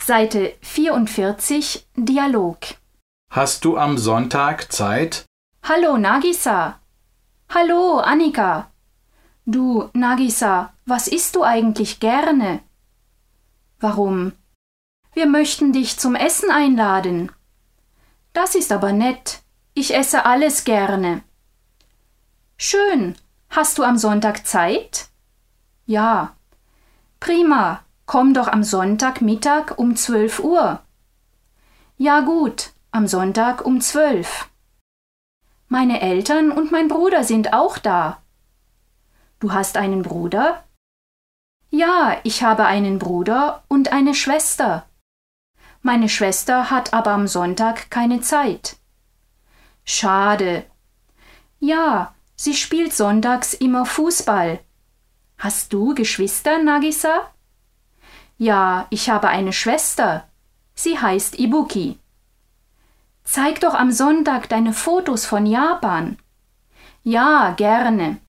Seite 44, Dialog. Hast du am Sonntag Zeit? Hallo Nagisa. Hallo Annika. Du, Nagisa, was isst du eigentlich gerne? Warum? Wir möchten dich zum Essen einladen. Das ist aber nett. Ich esse alles gerne. Schön. Hast du am Sonntag Zeit? Ja. Prima. Komm doch am Sonntagmittag um 12 Uhr. Ja gut, am Sonntag um 12. Meine Eltern und mein Bruder sind auch da. Du hast einen Bruder? Ja, ich habe einen Bruder und eine Schwester. Meine Schwester hat aber am Sonntag keine Zeit. Schade. Ja, sie spielt sonntags immer Fußball. Hast du Geschwister, Nagisa? Ja, ich habe eine Schwester. Sie heißt Ibuki. Zeig doch am Sonntag deine Fotos von Japan. Ja, gerne.